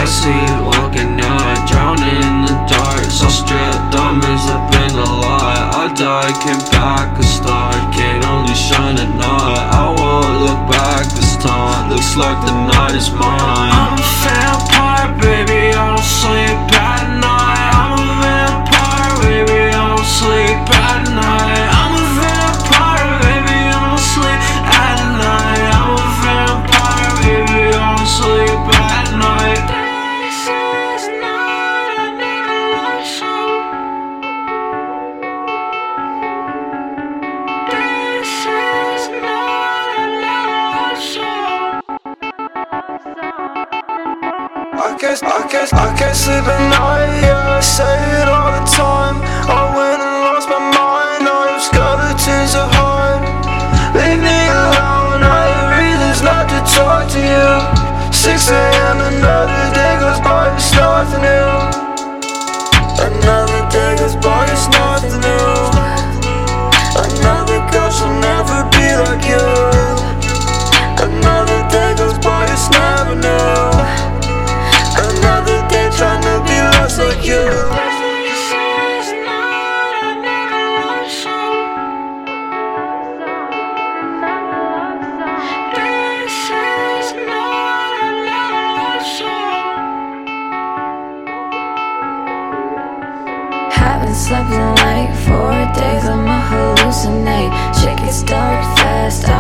sleepwalking night, drowning in the dark. So stripped, diamonds up in the light. I died, came back a star, can only shine at night. I won't look back this time, looks like the night is mine. I'm a vampire, baby, I don't sleep at night. I'm a vampire, baby, I don't sleep at night. I'm a vampire, baby, I don't sleep at night. I'm a vampire, baby, I don't sleep at night. This is not another love song. This is not another love song. I can't sleep at night, yeah, I say it all the time. I went and lost my mind, I have skeletons at heart. Leave me alone, I have reasons not to talk to you. 6 AM, another day goes by, it's nothing new. Another day goes by, it's nothing new. Another girl shall never be like you. Another day goes by, it's never new. Another day trying to be lost like you. This is not another love song. This is not another love song. Haven't slept in like 4 days, I'ma hallucinate. Shit gets dark fast,